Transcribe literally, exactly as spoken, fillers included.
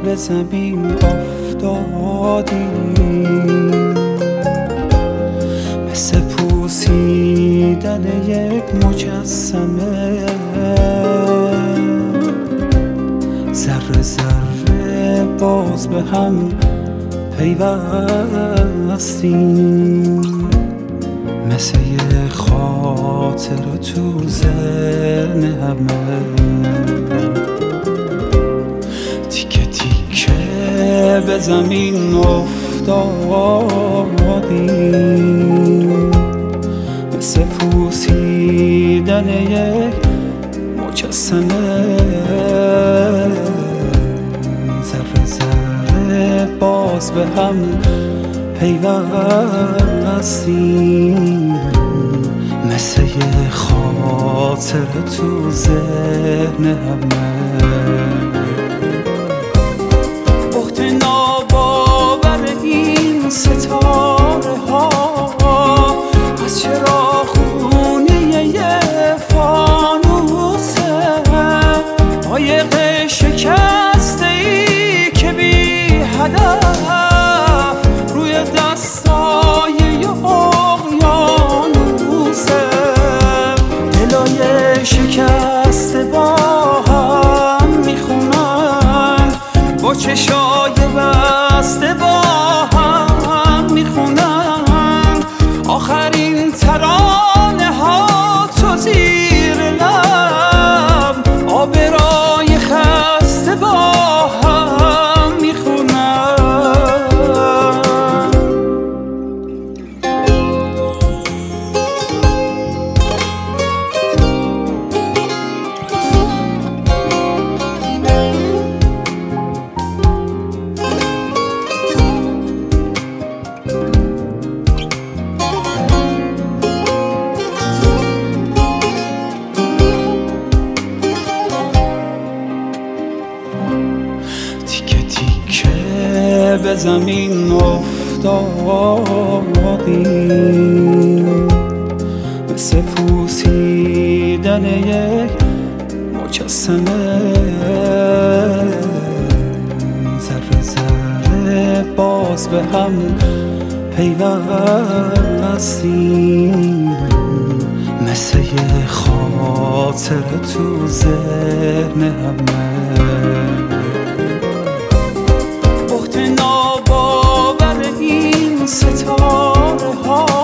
به زمین افتادیم، مثل پوسیدن یک مجسمه، ذره ذره باز به هم پیوستیم، مثل یه خاطر تو ذهن همه، تیکه تیکه به زمین افتادیم، مثل پوسیدن یک مجسمه، ذره ذره باز به هم پیوستیم، مثل یه خاطر تو ذهن همه. بحت ناباور این ستاره ها از چراغخونه یه فانوسه، قایق شکسته ای که بی هدف روی دستای یه اقیانوسه، دلای شکسته با هم میخونن، با چشای بسته با هم میخونن آخرین ترانه ها تو زیر لب، آبرای خسته با هم میخونن. به زمین افتادیم، مثل پوسیدن یک مجسمه، ذره ذره باز به هم پیوستیم، مثل یه خاطر تو ذهن همه. ناباور این ستاره ها